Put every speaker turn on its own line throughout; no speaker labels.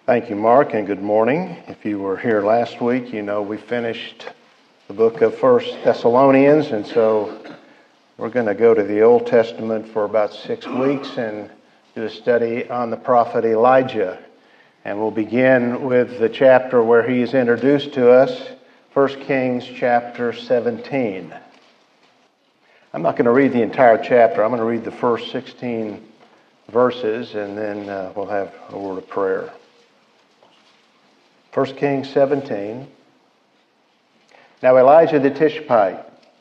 Thank you, Mark, and good morning. If you were here last week, you know we finished the book of 1 Thessalonians, and so we're going to go to the Old Testament for about 6 weeks and do a study on the prophet Elijah. And we'll begin with the chapter where he is introduced to us, 1 Kings chapter 17. I'm not going to read the entire chapter. I'm going to read the first 16 verses, and then we'll have a word of prayer. 1 Kings 17. Now Elijah the Tishbite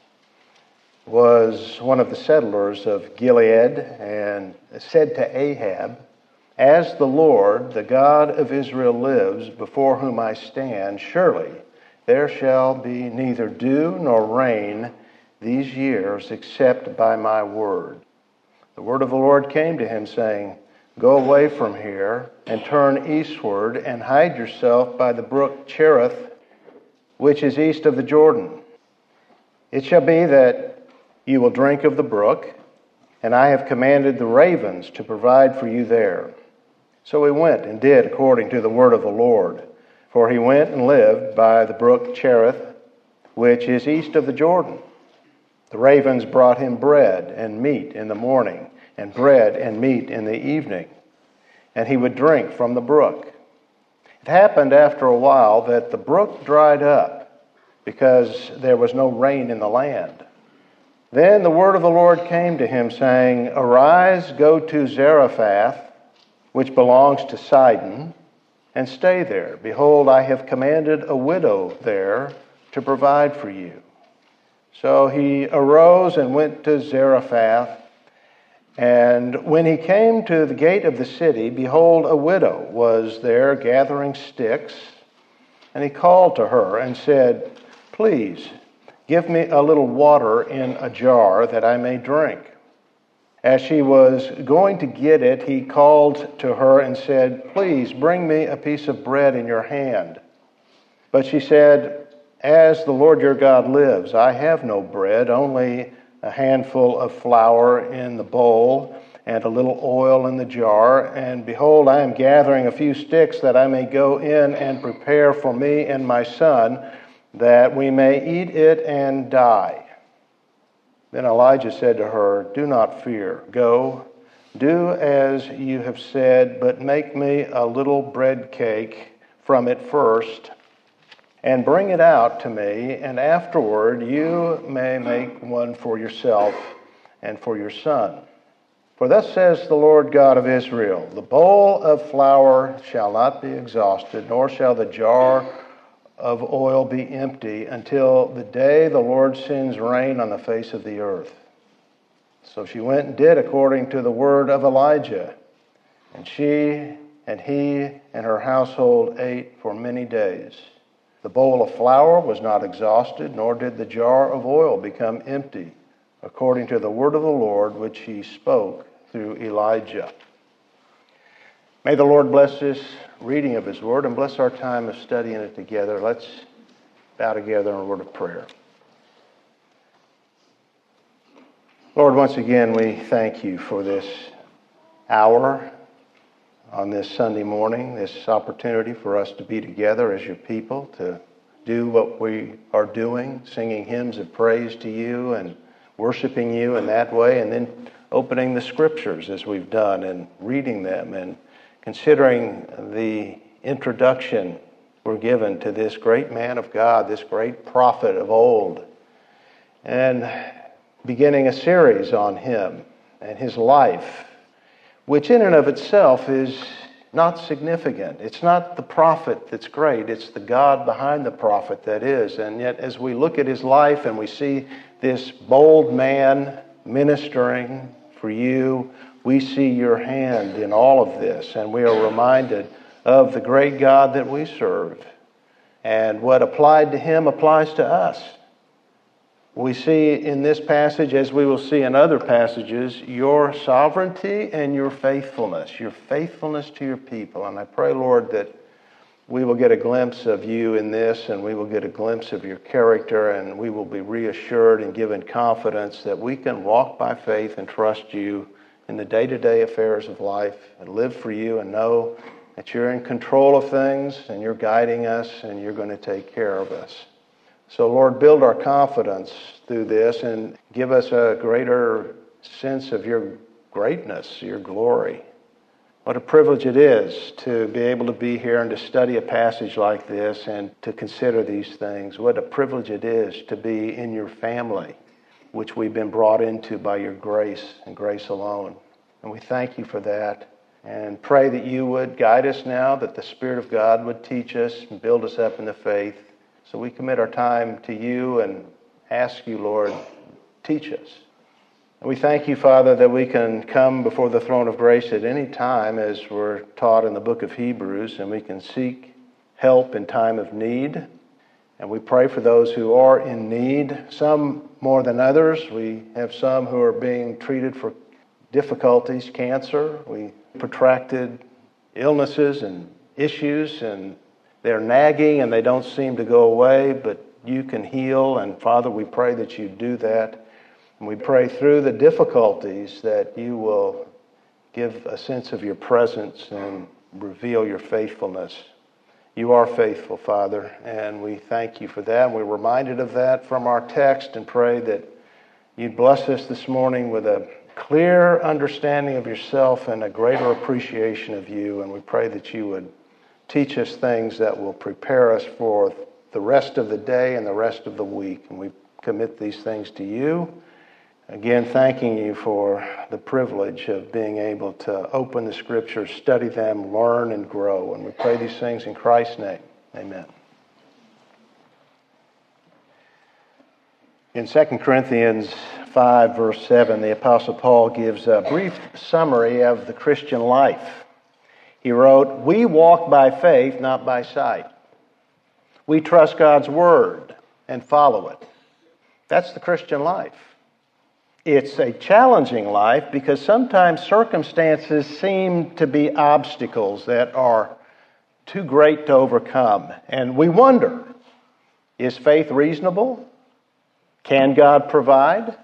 was one of the settlers of Gilead and said to Ahab, "As the Lord, the God of Israel lives, before whom I stand, surely there shall be neither dew nor rain these years except by my word." The word of the Lord came to him, saying, "Go away from here and turn eastward and hide yourself by the brook Cherith, which is east of the Jordan. It shall be that you will drink of the brook, and I have commanded the ravens to provide for you there." So he went and did according to the word of the Lord. For he went and lived by the brook Cherith, which is east of the Jordan. The ravens brought him bread and meat in the morning, and bread and meat in the evening, and he would drink from the brook. It happened after a while that the brook dried up, because there was no rain in the land. Then the word of the Lord came to him, saying, "Arise, go to Zarephath, which belongs to Sidon, and stay there. Behold, I have commanded a widow there to provide for you." So he arose and went to Zarephath. And when he came to the gate of the city, behold, a widow was there gathering sticks. And he called to her and said, "Please, give me a little water in a jar that I may drink." As she was going to get it, he called to her and said, "Please, bring me a piece of bread in your hand." But she said, "As the Lord your God lives, I have no bread, only a handful of flour in the bowl and a little oil in the jar. And behold, I am gathering a few sticks that I may go in and prepare for me and my son, that we may eat it and die." Then Elijah said to her, "Do not fear. Go, do as you have said, but make me a little bread cake from it first, and bring it out to me, and afterward you may make one for yourself and for your son. For thus says the Lord God of Israel, the bowl of flour shall not be exhausted, nor shall the jar of oil be empty, until the day the Lord sends rain on the face of the earth." So she went and did according to the word of Elijah, and she and he and her household ate for many days. The bowl of flour was not exhausted, nor did the jar of oil become empty, according to the word of the Lord which he spoke through Elijah. May the Lord bless this reading of his word and bless our time of studying it together. Let's bow together in a word of prayer. Lord, once again, we thank you for this hour on this Sunday morning, this opportunity for us to be together as your people, to do what we are doing, singing hymns of praise to you and worshiping you in that way, and then opening the scriptures as we've done and reading them and considering the introduction we're given to this great man of God, this great prophet of old, and beginning a series on him and his life, which in and of itself is not significant. It's not the prophet that's great, it's the God behind the prophet that is. And yet as we look at his life and we see this bold man ministering for you, we see your hand in all of this, and we are reminded of the great God that we serve. And what applied to him applies to us. We see in this passage, as we will see in other passages, your sovereignty and your faithfulness to your people. And I pray, Lord, that we will get a glimpse of you in this, and we will get a glimpse of your character, and we will be reassured and given confidence that we can walk by faith and trust you in the day-to-day affairs of life and live for you and know that you're in control of things and you're guiding us and you're going to take care of us. So, Lord, build our confidence through this and give us a greater sense of your greatness, your glory. What a privilege it is to be able to be here and to study a passage like this and to consider these things. What a privilege it is to be in your family, which we've been brought into by your grace and grace alone. And we thank you for that and pray that you would guide us now, that the Spirit of God would teach us and build us up in the faith. So we commit our time to you and ask you, Lord, teach us. And we thank you, Father, that we can come before the throne of grace at any time as we're taught in the book of Hebrews, and we can seek help in time of need. And we pray for those who are in need, some more than others. We have some who are being treated for difficulties, cancer, protracted illnesses and issues, and they're nagging and they don't seem to go away, but you can heal. And Father, we pray that you do that. And we pray through the difficulties that you will give a sense of your presence and reveal your faithfulness. You are faithful, Father, and we thank you for that. And we're reminded of that from our text and pray that you'd bless us this morning with a clear understanding of yourself and a greater appreciation of you. And we pray that you would teach us things that will prepare us for the rest of the day and the rest of the week. And we commit these things to you. Again, thanking you for the privilege of being able to open the Scriptures, study them, learn, and grow. And we pray these things in Christ's name. Amen. In 2 Corinthians 5, verse 7, the Apostle Paul gives a brief summary of the Christian life. He wrote, "We walk by faith, not by sight. We trust God's Word and follow it." That's the Christian life. It's a challenging life because sometimes circumstances seem to be obstacles that are too great to overcome. And we wonder, is faith reasonable? Can God provide?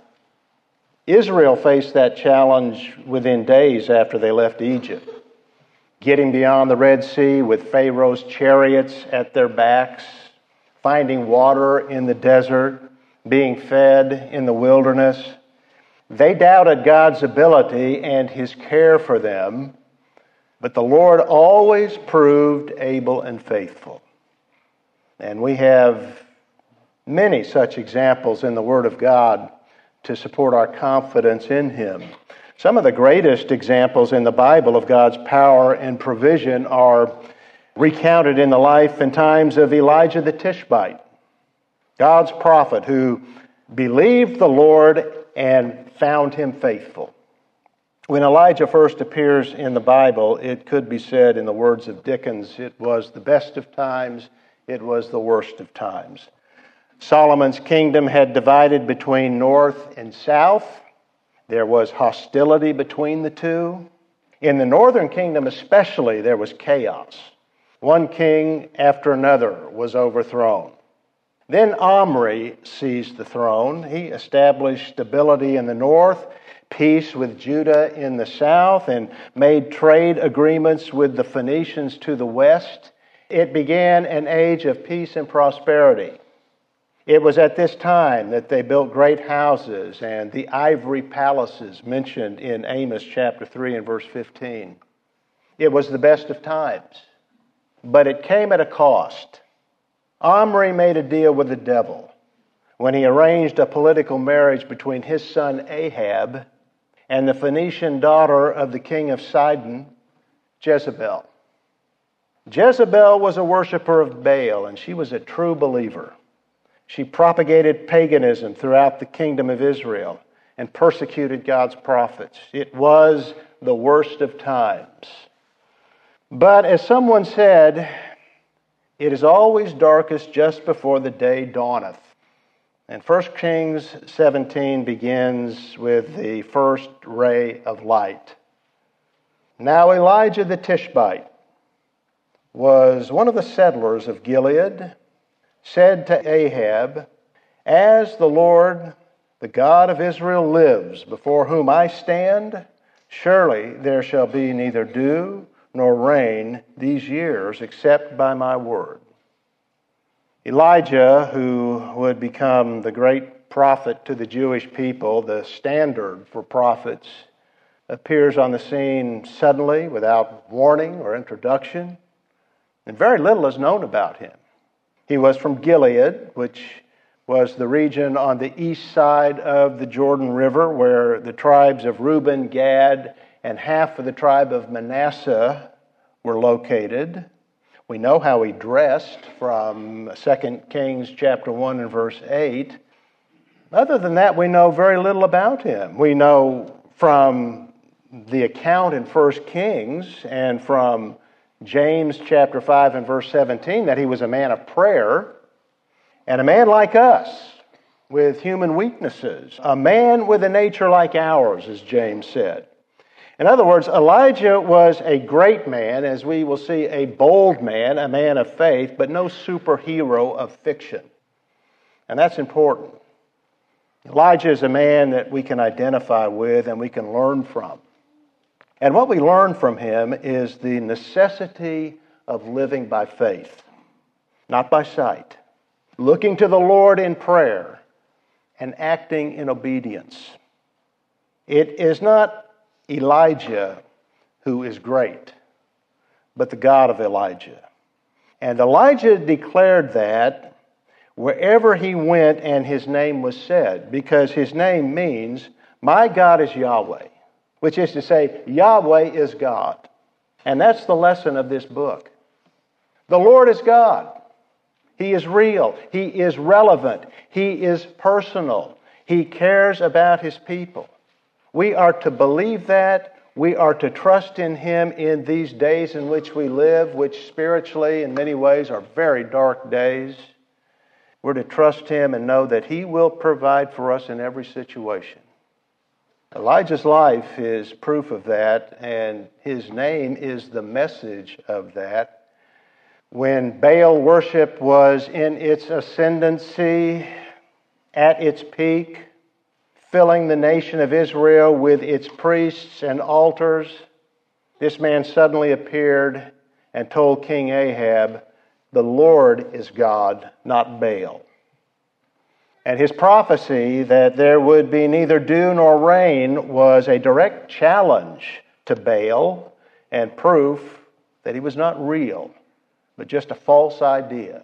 Israel faced that challenge within days after they left Egypt. Getting beyond the Red Sea with Pharaoh's chariots at their backs, finding water in the desert, being fed in the wilderness. They doubted God's ability and his care for them, but the Lord always proved able and faithful. And we have many such examples in the Word of God to support our confidence in him. Some of the greatest examples in the Bible of God's power and provision are recounted in the life and times of Elijah the Tishbite, God's prophet who believed the Lord and found him faithful. When Elijah first appears in the Bible, it could be said in the words of Dickens, it was the best of times, it was the worst of times. Solomon's kingdom had divided between north and south. There was hostility between the two. In the northern kingdom especially, there was chaos. One king after another was overthrown. Then Omri seized the throne. He established stability in the north, peace with Judah in the south, and made trade agreements with the Phoenicians to the west. It began an age of peace and prosperity. It was at this time that they built great houses and the ivory palaces mentioned in Amos chapter 3 and verse 15. It was the best of times, but it came at a cost. Omri made a deal with the devil when he arranged a political marriage between his son Ahab and the Phoenician daughter of the king of Sidon, Jezebel. Jezebel was a worshiper of Baal, and she was a true believer. She propagated paganism throughout the kingdom of Israel and persecuted God's prophets. It was the worst of times. But as someone said, it is always darkest just before the day dawneth. And 1 Kings 17 begins with the first ray of light. Now Elijah the Tishbite was one of the settlers of Gilead, said to Ahab, "As the Lord, the God of Israel, lives, before whom I stand, surely there shall be neither dew nor rain these years except by my word. Elijah, who would become the great prophet to the Jewish people, the standard for prophets, appears on the scene suddenly without warning or introduction, and very little is known about him. He was from Gilead, which was the region on the east side of the Jordan River where the tribes of Reuben, Gad, and half of the tribe of Manasseh were located. We know how he dressed from 2 Kings chapter 1 and verse 8. Other than that, we know very little about him. We know from the account in 1 Kings and from James chapter 5 and verse 17 that he was a man of prayer and a man like us with human weaknesses, a man with a nature like ours, as James said. In other words, Elijah was a great man, as we will see, a bold man, a man of faith, but no superhero of fiction. And that's important. Elijah is a man that we can identify with and we can learn from. And what we learn from him is the necessity of living by faith, not by sight, looking to the Lord in prayer and acting in obedience. It is not Elijah who is great, but the God of Elijah. And Elijah declared that wherever he went and his name was said, because his name means, my God is Yahweh, which is to say, Yahweh is God. And that's the lesson of this book. The Lord is God. He is real. He is relevant. He is personal. He cares about his people. We are to believe that. We are to trust in him in these days in which we live, which spiritually in many ways are very dark days. We're to trust him and know that he will provide for us in every situation. Elijah's life is proof of that, and his name is the message of that. When Baal worship was in its ascendancy, at its peak, filling the nation of Israel with its priests and altars, this man suddenly appeared and told King Ahab, the Lord is God, not Baal. And his prophecy that there would be neither dew nor rain was a direct challenge to Baal and proof that he was not real, but just a false idea.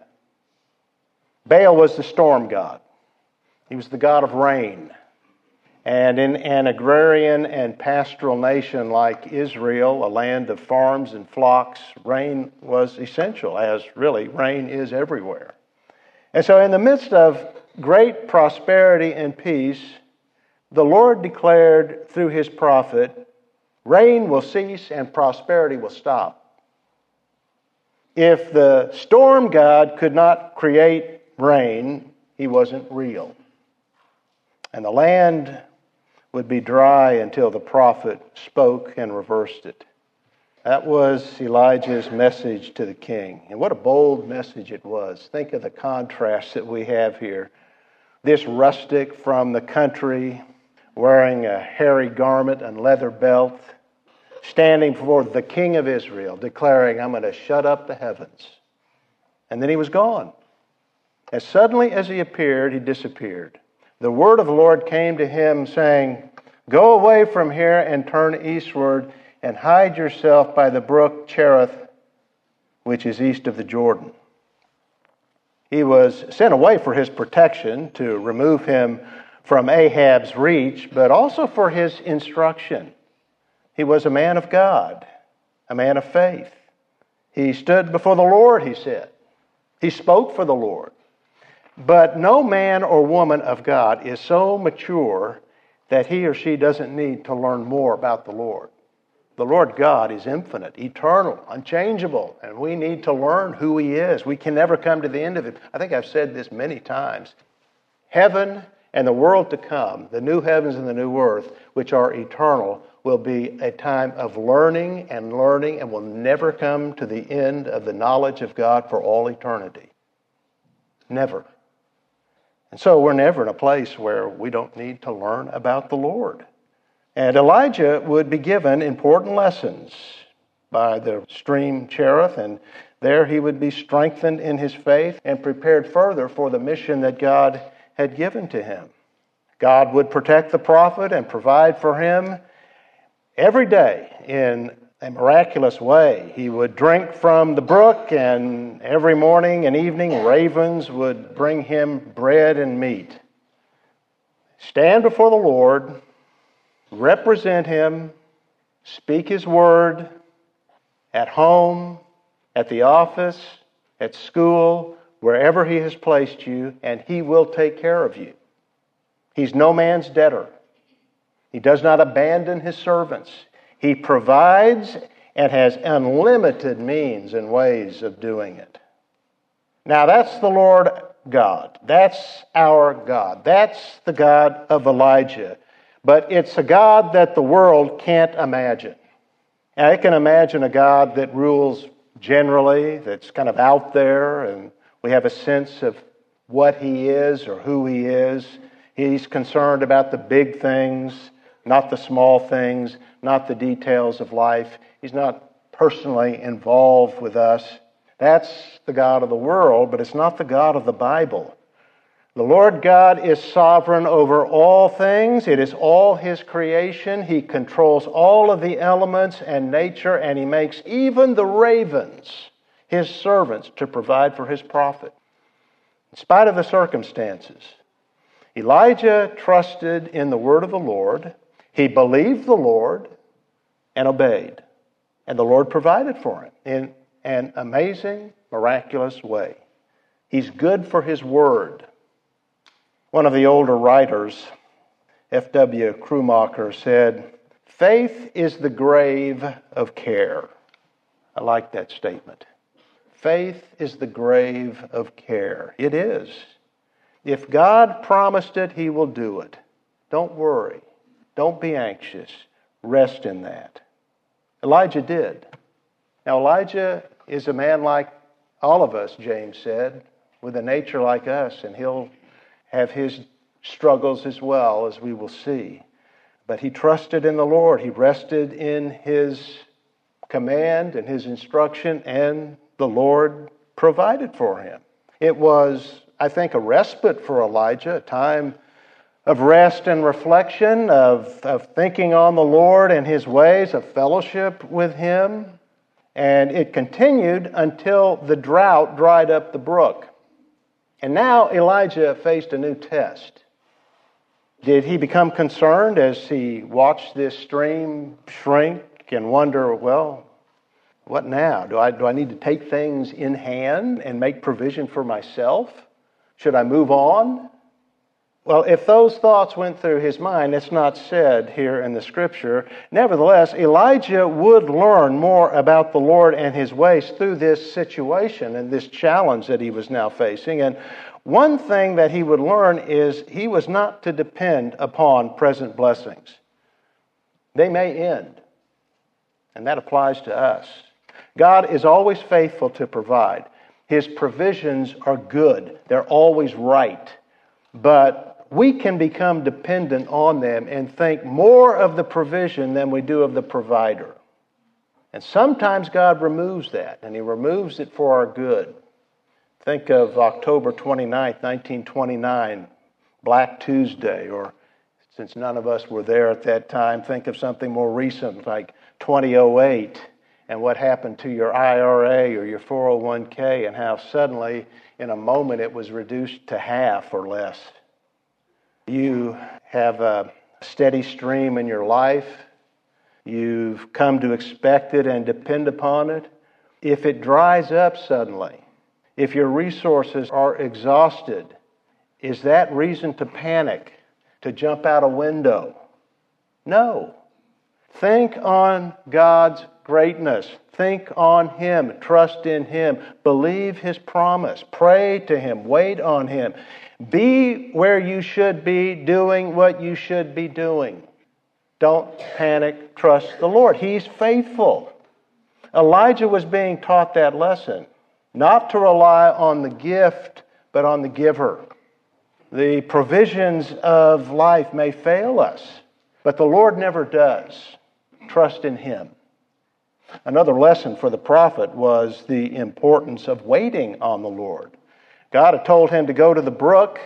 Baal was the storm god. He was the god of rain. And in an agrarian and pastoral nation like Israel, a land of farms and flocks, rain was essential, as really rain is everywhere. And so in the midst of great prosperity and peace, the Lord declared through his prophet, rain will cease and prosperity will stop. If the storm god could not create rain, he wasn't real. And the land would be dry until the prophet spoke and reversed it. That was Elijah's message to the king. And what a bold message it was. Think of the contrast that we have here. This rustic from the country, wearing a hairy garment and leather belt, standing before the king of Israel, declaring, I'm going to shut up the heavens. And then he was gone. As suddenly as he appeared, he disappeared. The word of the Lord came to him saying, go away from here and turn eastward and hide yourself by the brook Cherith, which is east of the Jordan. He was sent away for his protection, to remove him from Ahab's reach, but also for his instruction. He was a man of God, a man of faith. He stood before the Lord, he said. He spoke for the Lord. But no man or woman of God is so mature that he or she doesn't need to learn more about the Lord. The Lord God is infinite, eternal, unchangeable, and we need to learn who he is. We can never come to the end of it. I think I've said this many times. Heaven and the world to come, the new heavens and the new earth, which are eternal, will be a time of learning and will never come to the end of the knowledge of God for all eternity. Never. And so we're never in a place where we don't need to learn about the Lord. And Elijah would be given important lessons by the stream Cherith, and there he would be strengthened in his faith and prepared further for the mission that God had given to him. God would protect the prophet and provide for him every day in a miraculous way. He would drink from the brook, and every morning and evening ravens would bring him bread and meat. Stand before the Lord, represent him, speak his word at home, at the office, at school, wherever he has placed you, and he will take care of you. He's no man's debtor. He does not abandon his servants. He provides and has unlimited means and ways of doing it. Now that's the Lord God. That's our God. That's the God of Elijah. But it's a God that the world can't imagine. Now, it can imagine a God that rules generally, that's kind of out there, and we have a sense of what he is or who he is. He's concerned about the big things, not the small things, not the details of life. He's not personally involved with us. That's the God of the world, but it's not the God of the Bible. The Lord God is sovereign over all things. It is all his creation. He controls all of the elements and nature, and he makes even the ravens his servants to provide for his prophet. In spite of the circumstances, Elijah trusted in the word of the Lord. He believed the Lord and obeyed. And the Lord provided for him in an amazing, miraculous way. He's good for his word. One of the older writers, F.W. Krummacher, said, "Faith is the grave of care." I like that statement. Faith is the grave of care. It is. If God promised it, he will do it. Don't worry. Don't be anxious. Rest in that. Elijah did. Now, Elijah is a man like all of us, James said, with a nature like us, and he'll have his struggles as well, as we will see. But he trusted in the Lord. He rested in his command and his instruction, and the Lord provided for him. It was, I think, a respite for Elijah, a time of rest and reflection, of thinking on the Lord and his ways, of fellowship with him. And it continued until the drought dried up the brook. And now Elijah faced a new test. Did he become concerned as he watched this stream shrink and wonder, well, what now? Do I need to take things in hand and make provision for myself? Should I move on? Well, if those thoughts went through his mind, it's not said here in the Scripture. Nevertheless, Elijah would learn more about the Lord and his ways through this situation and this challenge that he was now facing. And one thing that he would learn is he was not to depend upon present blessings. They may end, and that applies to us. God is always faithful to provide. His provisions are good. They're always right. But we can become dependent on them and think more of the provision than we do of the provider. And sometimes God removes that, and he removes it for our good. Think of October 29th, 1929, Black Tuesday, or since none of us were there at that time, think of something more recent like 2008 and what happened to your IRA or your 401k and how suddenly in a moment it was reduced to half or less. You have a steady stream in your life. You've come to expect it and depend upon it. If it dries up suddenly, if your resources are exhausted, is that reason to panic, to jump out a window? No. Think on God's greatness. Think on him. Trust in him. Believe his promise. Pray to him. Wait on him. Be where you should be, doing what you should be doing. Don't panic. Trust the Lord. He's faithful. Elijah was being taught that lesson. Not to rely on the gift, but on the giver. The provisions of life may fail us, but the Lord never does. Trust in him. Another lesson for the prophet was the importance of waiting on the Lord. God had told him to go to the brook,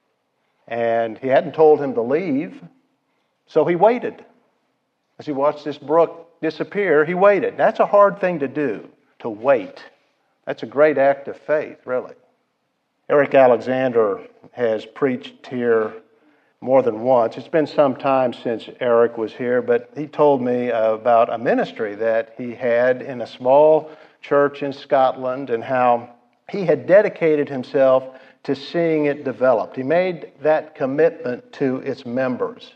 and he hadn't told him to leave, so he waited. As he watched this brook disappear, he waited. That's a hard thing to do, to wait. That's a great act of faith, really. Eric Alexander has preached here more than once. It's been some time since Eric was here, but he told me about a ministry that he had in a small church in Scotland and how he had dedicated himself to seeing it developed. He made that commitment to its members.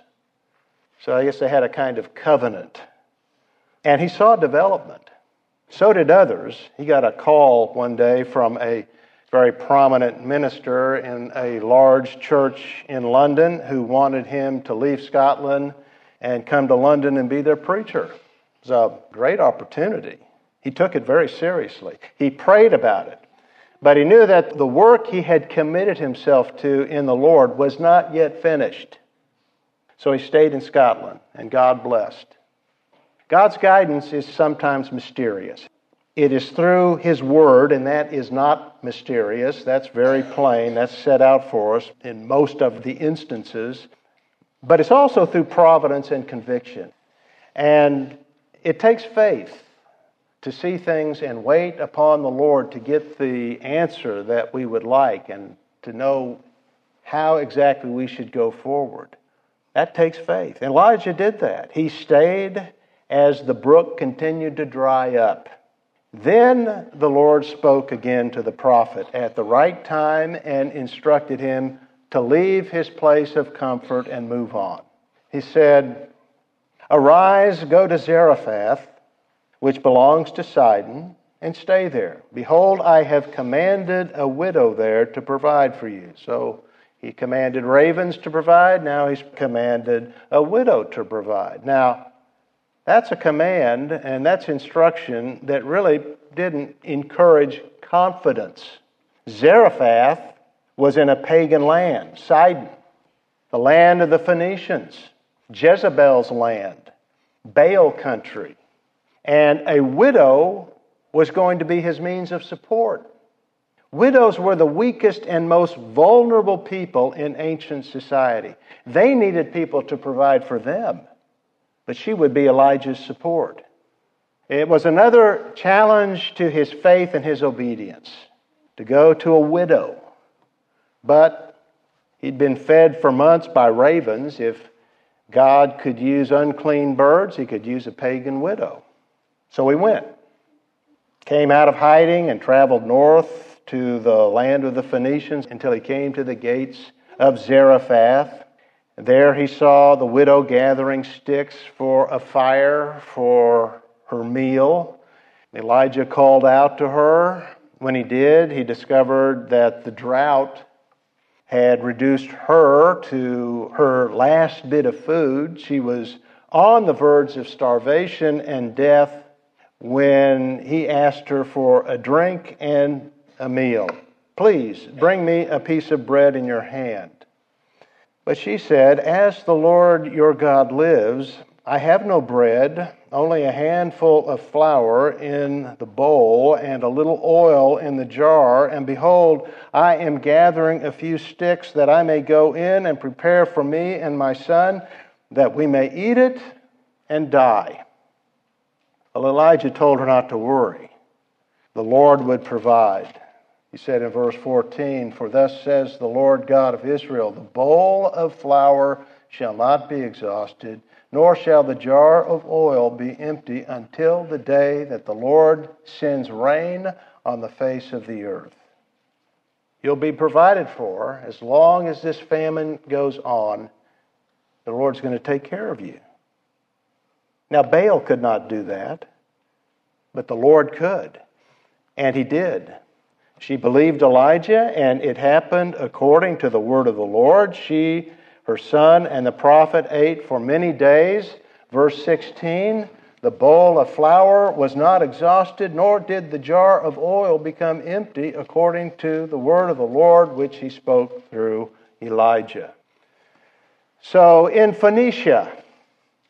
So I guess they had a kind of covenant. And he saw development. So did others. He got a call one day from a very prominent minister in a large church in London who wanted him to leave Scotland and come to London and be their preacher. It was a great opportunity. He took it very seriously. He prayed about it. But he knew that the work he had committed himself to in the Lord was not yet finished. So he stayed in Scotland, and God blessed. God's guidance is sometimes mysterious. It is through His Word, and that is not mysterious. That's very plain. That's set out for us in most of the instances. But it's also through providence and conviction. And it takes faith to see things and wait upon the Lord to get the answer that we would like and to know how exactly we should go forward. That takes faith. Elijah did that. He stayed as the brook continued to dry up. Then the Lord spoke again to the prophet at the right time and instructed him to leave his place of comfort and move on. He said, "Arise, go to Zarephath, which belongs to Sidon, and stay there. Behold, I have commanded a widow there to provide for you." So he commanded ravens to provide. Now he's commanded a widow to provide. Now, that's a command and that's instruction that really didn't encourage confidence. Zarephath was in a pagan land, Sidon, the land of the Phoenicians, Jezebel's land, Baal country. And a widow was going to be his means of support. Widows were the weakest and most vulnerable people in ancient society. They needed people to provide for them. But she would be Elijah's support. It was another challenge to his faith and his obedience, to go to a widow. But he'd been fed for months by ravens. If God could use unclean birds, He could use a pagan widow. So he went, came out of hiding and traveled north to the land of the Phoenicians until he came to the gates of Zarephath. There he saw the widow gathering sticks for a fire for her meal. Elijah called out to her. When he did, he discovered that the drought had reduced her to her last bit of food. She was on the verge of starvation and death when he asked her for a drink and a meal. "Please, bring me a piece of bread in your hand." But she said, "As the Lord your God lives, I have no bread, only a handful of flour in the bowl and a little oil in the jar. And behold, I am gathering a few sticks that I may go in and prepare for me and my son, that we may eat it and die." Well, Elijah told her not to worry. The Lord would provide. He said in verse 14, "For thus says the Lord God of Israel, the bowl of flour shall not be exhausted, nor shall the jar of oil be empty until the day that the Lord sends rain on the face of the earth." You'll be provided for as long as this famine goes on. The Lord's going to take care of you. Now, Baal could not do that, but the Lord could, and He did. She believed Elijah, and it happened according to the word of the Lord. She, her son, and the prophet ate for many days. Verse 16, "The bowl of flour was not exhausted, nor did the jar of oil become empty, according to the word of the Lord, which He spoke through Elijah." So in Phoenicia,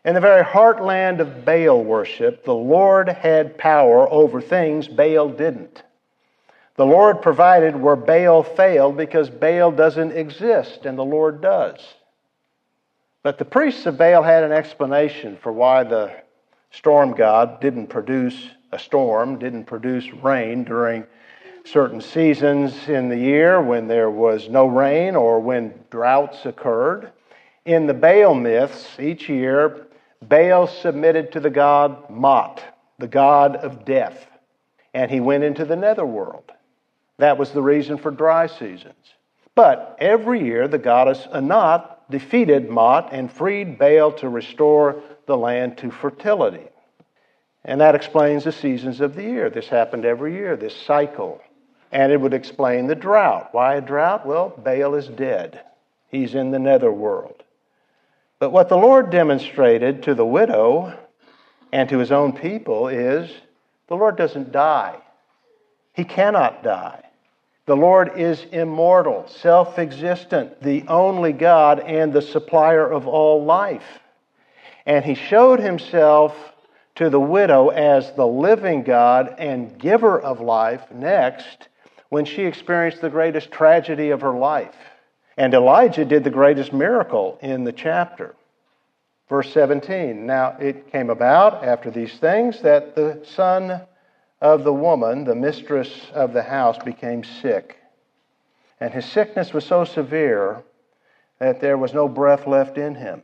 In the very heartland of Baal worship, the Lord had power over things Baal didn't. The Lord provided where Baal failed because Baal doesn't exist and the Lord does. But the priests of Baal had an explanation for why the storm god didn't produce a storm, didn't produce rain during certain seasons in the year when there was no rain or when droughts occurred. In the Baal myths, each year, Baal submitted to the god Mot, the god of death, and he went into the netherworld. That was the reason for dry seasons. But every year, the goddess Anat defeated Mot and freed Baal to restore the land to fertility. And that explains the seasons of the year. This happened every year, this cycle. And it would explain the drought. Why a drought? Well, Baal is dead. He's in the netherworld. But what the Lord demonstrated to the widow and to his own people is the Lord doesn't die. He cannot die. The Lord is immortal, self-existent, the only God and the supplier of all life. And he showed himself to the widow as the living God and giver of life next when she experienced the greatest tragedy of her life. And Elijah did the greatest miracle in the chapter. Verse 17, now it came about after these things that the son of the woman, the mistress of the house, became sick. And his sickness was so severe that there was no breath left in him.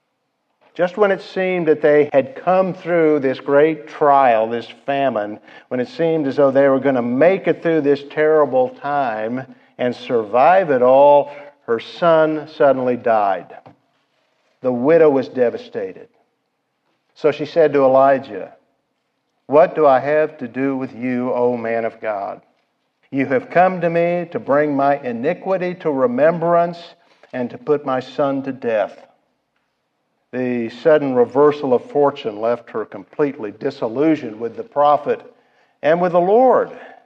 Just when it seemed that they had come through this great trial, this famine, when it seemed as though they were going to make it through this terrible time and survive it all, her son suddenly died. The widow was devastated. So she said to Elijah, "What do I have to do with you, O man of God? You have come to me to bring my iniquity to remembrance and to put my son to death." The sudden reversal of fortune left her completely disillusioned with the prophet and with the Lord.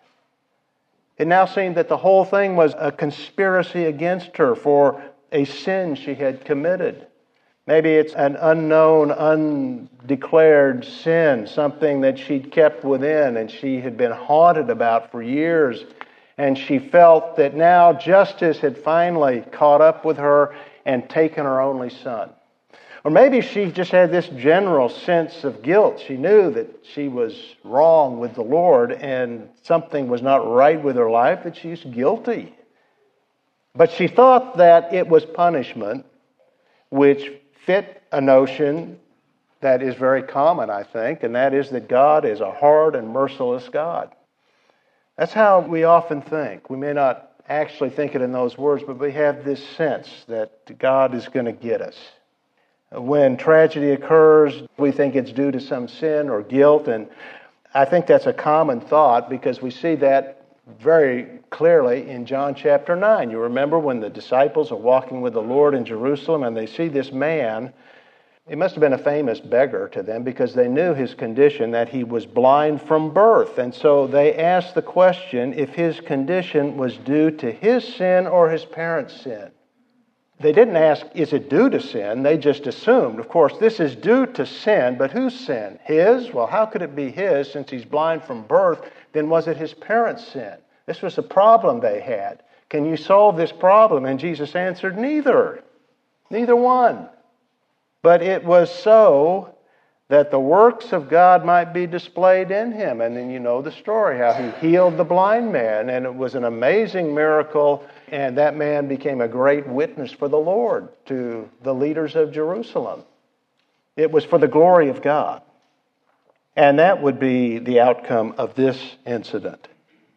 It now seemed that the whole thing was a conspiracy against her for a sin she had committed. Maybe it's an unknown, undeclared sin, something that she'd kept within and she had been haunted about for years. And she felt that now justice had finally caught up with her and taken her only son. Or maybe she just had this general sense of guilt. She knew that she was wrong with the Lord and something was not right with her life, that she's guilty. But she thought that it was punishment, which fit a notion that is very common, I think, and that is that God is a hard and merciless God. That's how we often think. We may not actually think it in those words, but we have this sense that God is going to get us. When tragedy occurs, we think it's due to some sin or guilt, and I think that's a common thought because we see that very clearly in John chapter 9. You remember when the disciples are walking with the Lord in Jerusalem and they see this man. He must have been a famous beggar to them because they knew his condition, that he was blind from birth. And so they asked the question if his condition was due to his sin or his parents' sin. They didn't ask, is it due to sin? They just assumed, of course, this is due to sin, but whose sin? His? Well, how could it be his since he's blind from birth? Then was it his parents' sin? This was a problem they had. Can you solve this problem? And Jesus answered, neither. Neither one. But it was so that the works of God might be displayed in him. And then you know the story, how he healed the blind man, and it was an amazing miracle, and that man became a great witness for the Lord to the leaders of Jerusalem. It was for the glory of God. And that would be the outcome of this incident.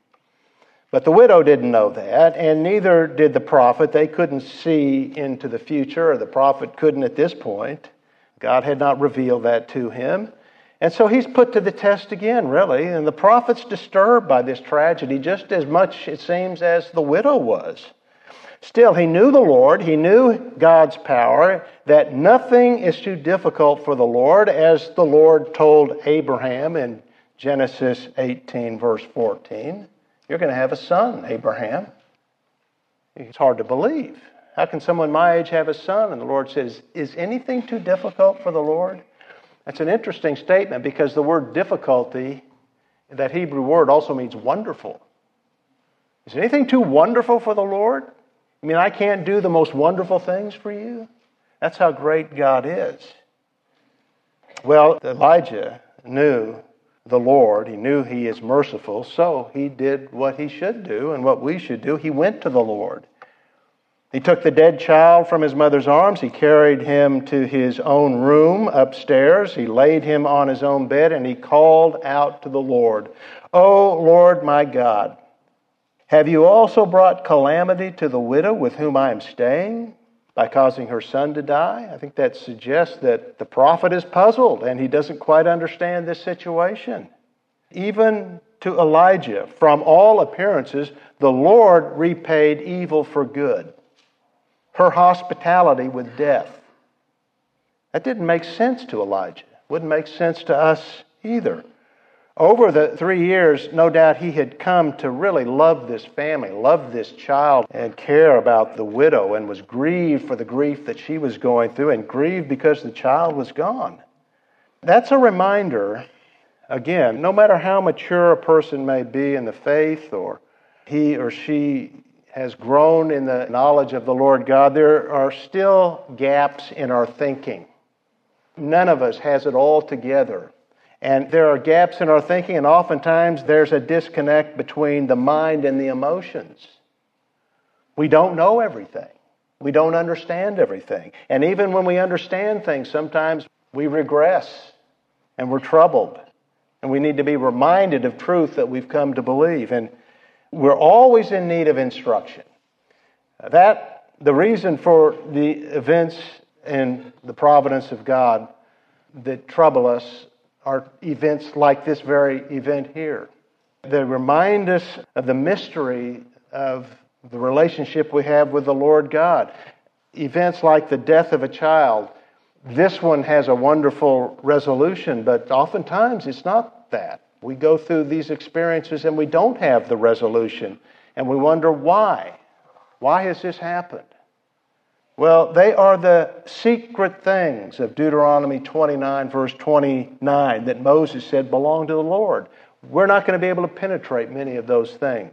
But the widow didn't know that, and neither did the prophet. They couldn't see into the future, or the prophet couldn't at this point. God had not revealed that to him. And so he's put to the test again, really. And the prophet's disturbed by this tragedy just as much, it seems, as the widow was. Still, he knew the Lord. He knew God's power, that nothing is too difficult for the Lord, as the Lord told Abraham in Genesis 18, verse 14. You're going to have a son, Abraham. It's hard to believe. How can someone my age have a son? And the Lord says, is anything too difficult for the Lord? That's an interesting statement because the word difficulty, that Hebrew word, also means wonderful. Is anything too wonderful for the Lord? I mean, I can't do the most wonderful things for you? That's how great God is. Well, Elijah knew the Lord. He knew He is merciful, so he did what he should do and what we should do. He went to the Lord. He took the dead child from his mother's arms. He carried him to his own room upstairs. He laid him on his own bed, and he called out to the Lord, "O Lord my God, have you also brought calamity to the widow with whom I am staying by causing her son to die?" I think that suggests that the prophet is puzzled and he doesn't quite understand this situation. Even to Elijah, from all appearances, the Lord repaid evil for good. Her hospitality with death. That didn't make sense to Elijah. Wouldn't make sense to us either. Over the 3 years, no doubt he had come to really love this family, love this child, and care about the widow, and was grieved for the grief that she was going through, and grieved because the child was gone. That's a reminder, again, no matter how mature a person may be in the faith, or he or she has grown in the knowledge of the Lord God, there are still gaps in our thinking. None of us has it all together. And there are gaps in our thinking, and oftentimes there's a disconnect between the mind and the emotions. We don't know everything. We don't understand everything. And even when we understand things, sometimes we regress and we're troubled. And we need to be reminded of truth that we've come to believe. And we're always in need of instruction. The reason for the events in the providence of God that trouble us are events like this very event here. They remind us of the mystery of the relationship we have with the Lord God. Events like the death of a child, this one has a wonderful resolution, but oftentimes it's not that. We go through these experiences and we don't have the resolution, and we wonder why. Why has this happened? Well, they are the secret things of Deuteronomy 29, verse 29, that Moses said belong to the Lord. We're not going to be able to penetrate many of those things.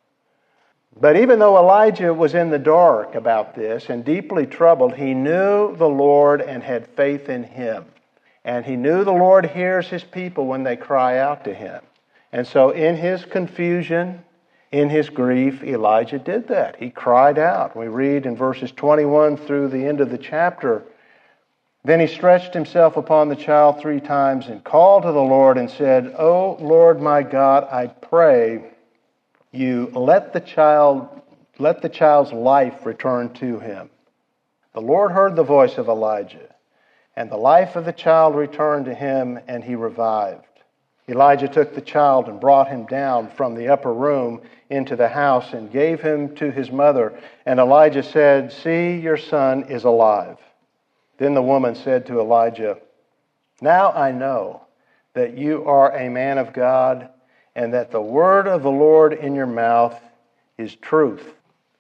But even though Elijah was in the dark about this and deeply troubled, he knew the Lord and had faith in Him. And he knew the Lord hears His people when they cry out to Him. And so in his confusion, in his grief, Elijah did that. He cried out. We read in verses 21 through the end of the chapter, "Then he stretched himself upon the child 3 times and called to the Lord and said, O Lord my God, I pray you, let the child's life return to him." The Lord heard the voice of Elijah, and the life of the child returned to him, and he revived. Elijah took the child and brought him down from the upper room into the house and gave him to his mother. And Elijah said, "See, your son is alive." Then the woman said to Elijah, "Now I know that you are a man of God, and that the word of the Lord in your mouth is truth."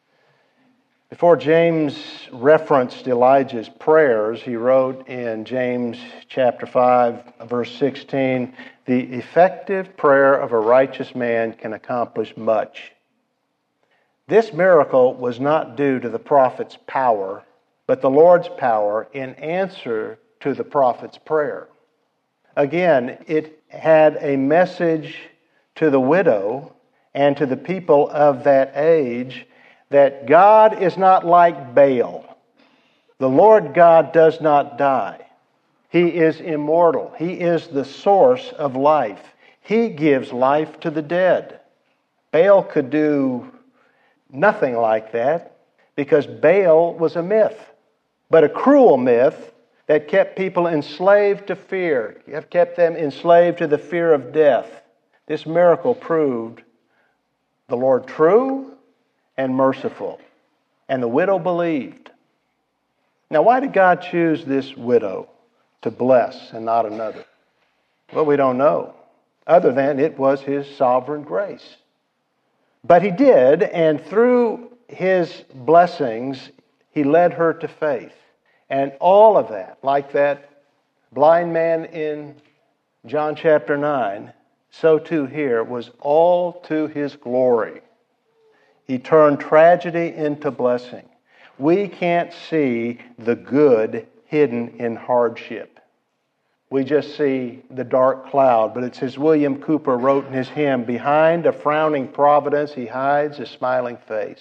Before James referenced Elijah's prayers, he wrote in James chapter 5, verse 16, "The effective prayer of a righteous man can accomplish much." This miracle was not due to the prophet's power, but the Lord's power in answer to the prophet's prayer. Again, it had a message to the widow and to the people of that age that God is not like Baal. The Lord God does not die. He is immortal. He is the source of life. He gives life to the dead. Baal could do nothing like that because Baal was a myth, but a cruel myth that kept people enslaved to fear, kept them enslaved to the fear of death. This miracle proved the Lord true and merciful. And the widow believed. Now, why did God choose this widow to bless and not another? Well, we don't know, other than it was His sovereign grace. But He did, and through His blessings, He led her to faith. And all of that, like that blind man in John chapter 9, so too here, was all to His glory. He turned tragedy into blessing. We can't see the good hidden in hardship. We just see the dark cloud. But it's as William Cooper wrote in his hymn, behind a frowning providence He hides a smiling face.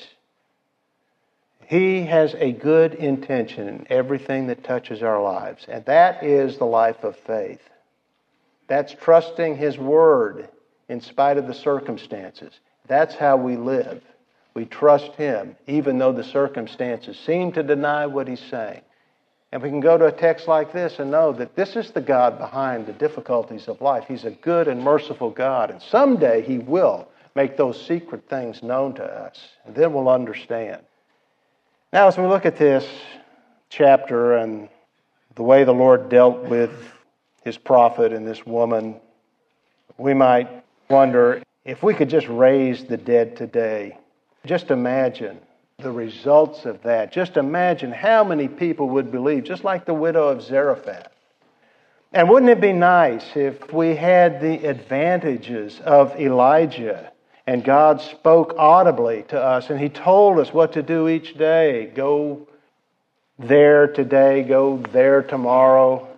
He has a good intention in everything that touches our lives. And that is the life of faith. That's trusting His Word in spite of the circumstances. That's how we live. We trust Him, even though the circumstances seem to deny what He's saying. And we can go to a text like this and know that this is the God behind the difficulties of life. He's a good and merciful God. And someday He will make those secret things known to us. And then we'll understand. Now, as we look at this chapter and the way the Lord dealt with His prophet and this woman, we might wonder if we could just raise the dead today. Just imagine the results of that. Just imagine how many people would believe, just like the widow of Zarephath. And wouldn't it be nice if we had the advantages of Elijah and God spoke audibly to us and He told us what to do each day. Go there today, go there tomorrow.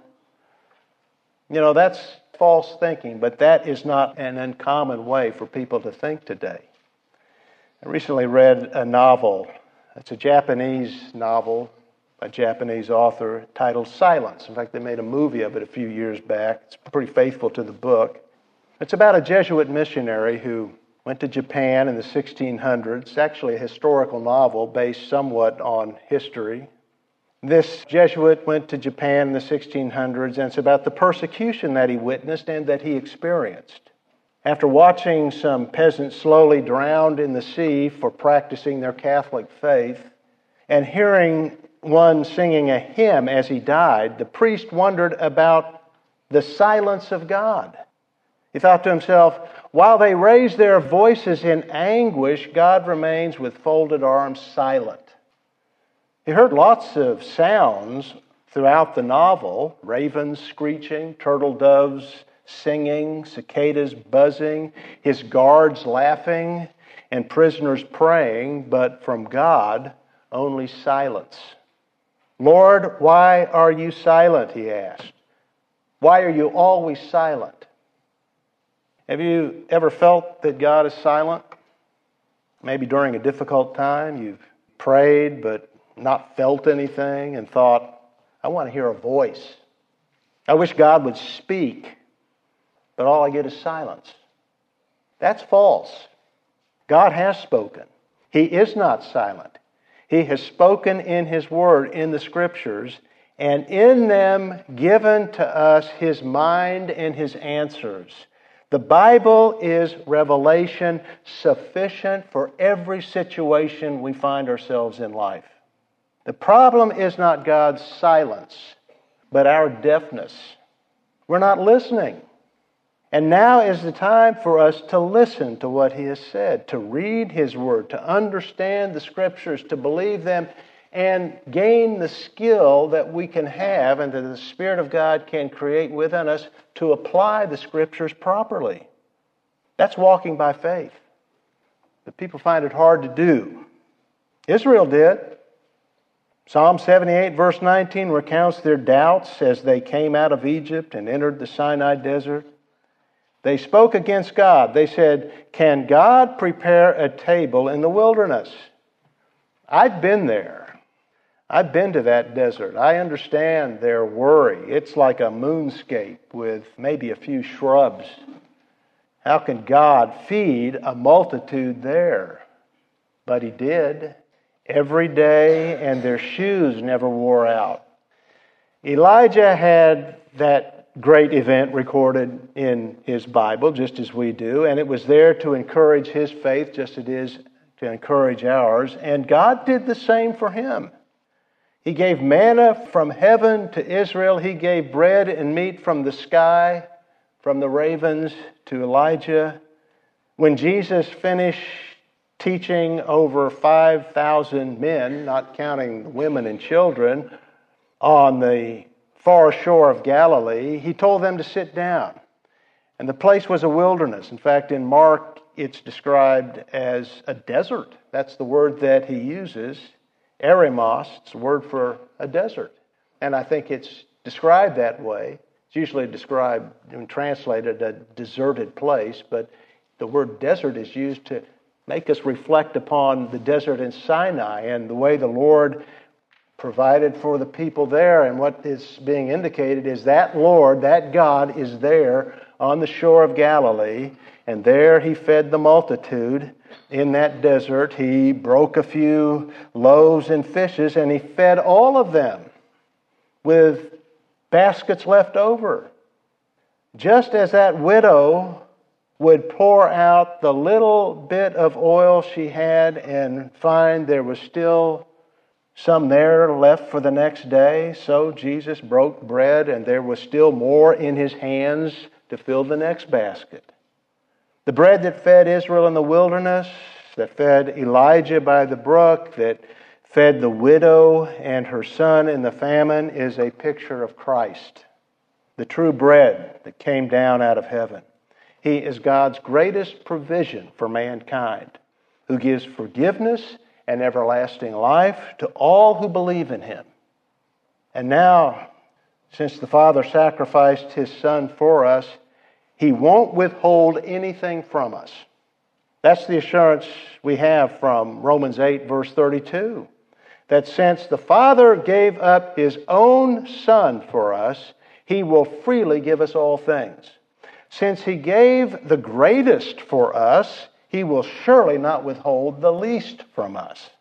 You know, that's false thinking, but that is not an uncommon way for people to think today. I recently read a novel. It's a Japanese novel, a Japanese author, titled Silence. In fact, they made a movie of it a few years back. It's pretty faithful to the book. It's about a Jesuit missionary who went to Japan in the 1600s. It's actually a historical novel based somewhat on history. This Jesuit went to Japan in the 1600s, and it's about the persecution that he witnessed and that he experienced. After watching some peasants slowly drowned in the sea for practicing their Catholic faith, and hearing one singing a hymn as he died, the priest wondered about the silence of God. He thought to himself, while they raise their voices in anguish, God remains with folded arms silent. He heard lots of sounds throughout the novel, ravens screeching, turtle doves singing, cicadas buzzing, his guards laughing, and prisoners praying, but from God, only silence. Lord, why are you silent? He asked. Why are you always silent? Have you ever felt that God is silent? Maybe during a difficult time, you've prayed but not felt anything and thought, I want to hear a voice. I wish God would speak, but all I get is silence. That's false. God has spoken. He is not silent. He has spoken in His Word, in the Scriptures, and in them given to us His mind and His answers. The Bible is revelation sufficient for every situation we find ourselves in life. The problem is not God's silence, but our deafness. We're not listening. And now is the time for us to listen to what He has said, to read His Word, to understand the Scriptures, to believe them, and gain the skill that we can have and that the Spirit of God can create within us to apply the Scriptures properly. That's walking by faith. But people find it hard to do. Israel did. Psalm 78, verse 19, recounts their doubts as they came out of Egypt and entered the Sinai desert. They spoke against God. They said, can God prepare a table in the wilderness? I've been there. I've been to that desert. I understand their worry. It's like a moonscape with maybe a few shrubs. How can God feed a multitude there? But He did. Every day, and their shoes never wore out. Elijah had that great event recorded in his Bible, just as we do, and it was there to encourage his faith, just as it is to encourage ours, and God did the same for him. He gave manna from heaven to Israel. He gave bread and meat from the sky, from the ravens to Elijah. When Jesus finished teaching over 5,000 men, not counting the women and children, on the far shore of Galilee, he told them to sit down. And the place was a wilderness. In fact, in Mark, it's described as a desert. That's the word that he uses. Eremos, it's a word for a desert. And I think it's described that way. It's usually described and translated a deserted place, but the word desert is used to make us reflect upon the desert in Sinai and the way the Lord provided for the people there. And what is being indicated is that Lord, that God, is there on the shore of Galilee, and there he fed the multitude in that desert. He broke a few loaves and fishes, and he fed all of them with baskets left over. Just as that widow would pour out the little bit of oil she had and find there was still some there left for the next day, so Jesus broke bread and there was still more in his hands to fill the next basket. The bread that fed Israel in the wilderness, that fed Elijah by the brook, that fed the widow and her son in the famine, is a picture of Christ, the true bread that came down out of heaven. He is God's greatest provision for mankind, who gives forgiveness and everlasting life to all who believe in him. And now, since the Father sacrificed his Son for us, he won't withhold anything from us. That's the assurance we have from Romans 8, verse 32. That since the Father gave up his own Son for us, he will freely give us all things. Since he gave the greatest for us, he will surely not withhold the least from us.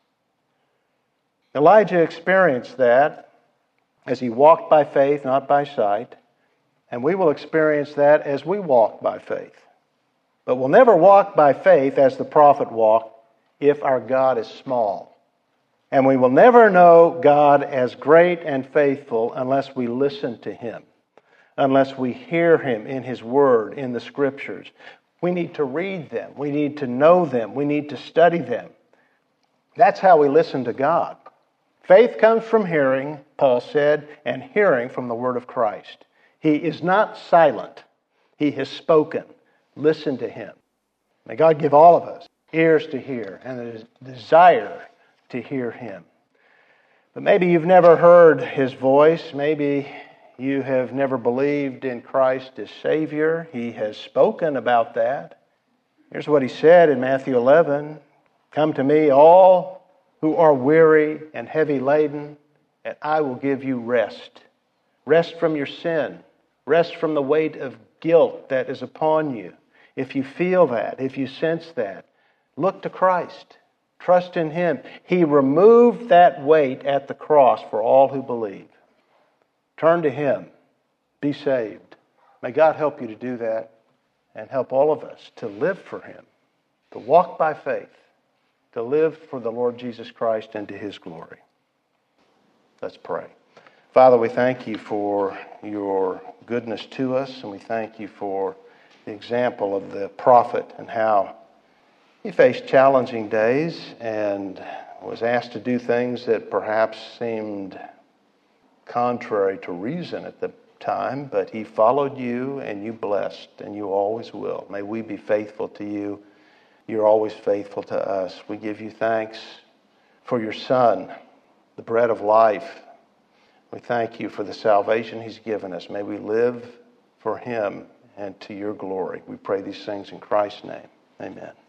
Elijah experienced that as he walked by faith, not by sight. And we will experience that as we walk by faith. But we'll never walk by faith as the prophet walked if our God is small. And we will never know God as great and faithful unless we listen to him, unless we hear him in his word, in the scriptures. We need to read them. We need to know them. We need to study them. That's how we listen to God. Faith comes from hearing, Paul said, and hearing from the word of Christ. He is not silent. He has spoken. Listen to him. May God give all of us ears to hear and a desire to hear him. But maybe you've never heard his voice. Maybe you have never believed in Christ as Savior. He has spoken about that. Here's what he said in Matthew 11. Come to me, all who are weary and heavy laden, and I will give you rest. Rest from your sin. Rest from the weight of guilt that is upon you. If you feel that, if you sense that, look to Christ. Trust in him. He removed that weight at the cross for all who believe. Turn to him. Be saved. May God help you to do that and help all of us to live for him, to walk by faith, to live for the Lord Jesus Christ and to his glory. Let's pray. Father, we thank you for your goodness to us, and we thank you for the example of the prophet and how he faced challenging days and was asked to do things that perhaps seemed contrary to reason at the time, but he followed you and you blessed, and you always will. May we be faithful to you. You're always faithful to us. We give you thanks for your Son, the bread of life. We thank you for the salvation he's given us. May we live for him and to your glory. We pray these things in Christ's name. Amen.